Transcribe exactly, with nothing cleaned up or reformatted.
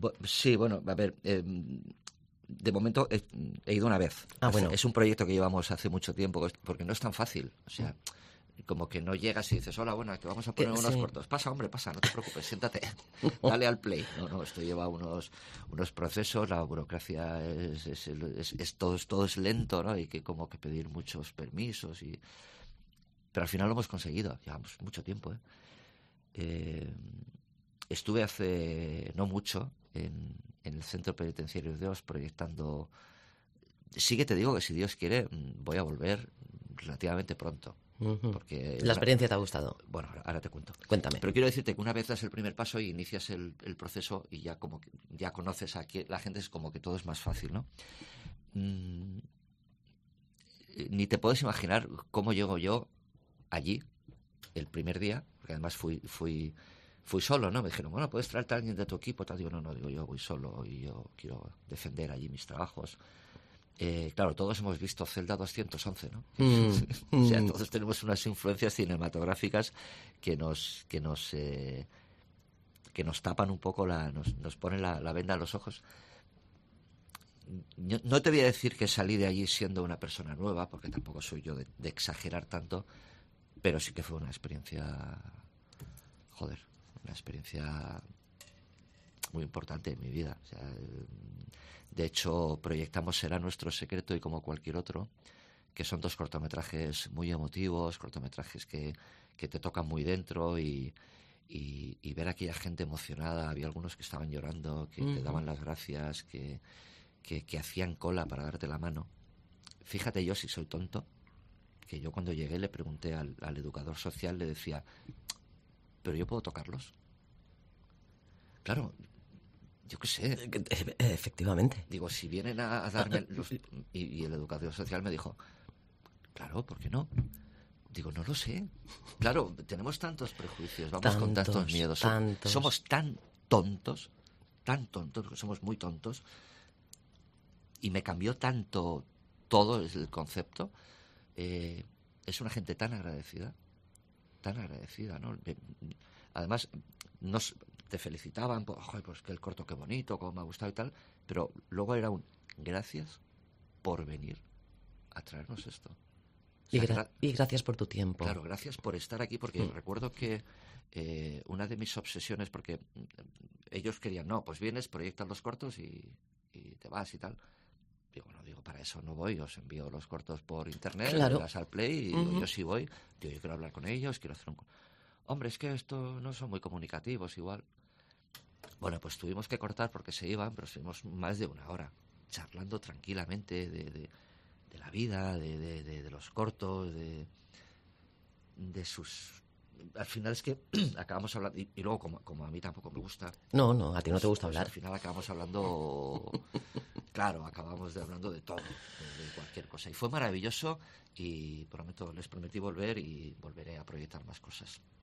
Bu- Sí, bueno, a ver, eh, de momento he, he ido una vez. Ah, Es- bueno. Es un proyecto que llevamos hace mucho tiempo, es- porque no es tan fácil. O sea, como que no llegas y dices, hola, bueno, que vamos a Que- poner unos sí. cortos. Pasa, hombre, pasa, no te preocupes, siéntate, dale al play. No, no, esto lleva unos, unos procesos, la burocracia es, es, es- es- todo, es, todo es lento, ¿no? Hay que como que pedir muchos permisos y... Pero al final lo hemos conseguido, llevamos mucho tiempo, ¿eh? Eh, Estuve hace no mucho en, en el Centro Penitenciario de Oz proyectando. Sí que te digo que si Dios quiere mm, voy a volver relativamente pronto. Ujú. Porque La una- experiencia te ha gustado. bueno, ahora, ahora te cuento. Cuéntame. Pero quiero decirte que una vez das el primer paso y inicias el, el proceso y ya como que ya conoces a que la gente, es como que todo es más fácil, ¿no? Mm, Ni te puedes imaginar cómo llego yo allí el primer día, porque además fui fui fui solo, ¿no? Me dijeron, bueno, puedes traerte a alguien de tu equipo, tal. Digo, no, no, digo, yo voy solo y yo quiero defender allí mis trabajos. Eh, claro, todos hemos visto Celda doscientos once, ¿no? Mm, O sea, mm. todos tenemos unas influencias cinematográficas que nos que nos eh, que nos tapan un poco, la, nos, nos ponen la, la venda en los ojos. Yo no te voy a decir que salí de allí siendo una persona nueva, porque tampoco soy yo de, de exagerar tanto, pero sí que fue una experiencia, joder, una experiencia muy importante en mi vida. O sea, de hecho, proyectamos Será nuestro secreto y Como cualquier otro, que son dos cortometrajes muy emotivos, cortometrajes que, que te tocan muy dentro y, y, y ver a aquella gente emocionada. Había algunos que estaban llorando, que te daban las gracias, que, que, que hacían cola para darte la mano. Fíjate yo si soy tonto, que yo cuando llegué le pregunté al, al educador social, le decía, ¿pero yo puedo tocarlos? Claro, yo qué sé. Eh, Efectivamente. Digo, si vienen a, a darme los... Y, y el educador social me dijo, claro, ¿por qué no? Digo, no lo sé. Claro, tenemos tantos prejuicios, vamos con tantos Tantos, miedos. tantos. Somos tan tontos, tan tontos, que somos muy tontos. Y me cambió tanto todo el concepto. Eh, es una gente tan agradecida, tan agradecida, ¿no? Además, nos, te felicitaban, por, "Joder, pues que el corto, qué bonito, cómo me ha gustado y tal", pero luego era un gracias por venir a traernos esto. O Y, sea, gra- gra- y gracias por tu tiempo. claro, gracias por estar aquí, porque Mm. recuerdo que eh, una de mis obsesiones, porque mm, ellos querían, no, pues vienes, proyectas los cortos y, y te vas y tal. Digo, no, digo, para eso no voy, os envío los cortos por internet, Claro. le das al play y digo, Ujú. yo sí voy, digo, yo quiero hablar con ellos, quiero hacer un... Hombre, es que estos no son muy comunicativos igual. Bueno, pues tuvimos que cortar porque se iban, pero estuvimos más de una hora charlando tranquilamente de, de, de la vida, de, de, de, de los cortos, de, de sus... Al final es que acabamos hablando, y, y luego como, como a mí tampoco me gusta... No, no, a ti no pues, te gusta pues hablar. al final acabamos hablando... Claro, acabamos de hablando de todo, de, de cualquier cosa. Y fue maravilloso y prometo, les prometí volver y volveré a proyectar más cosas.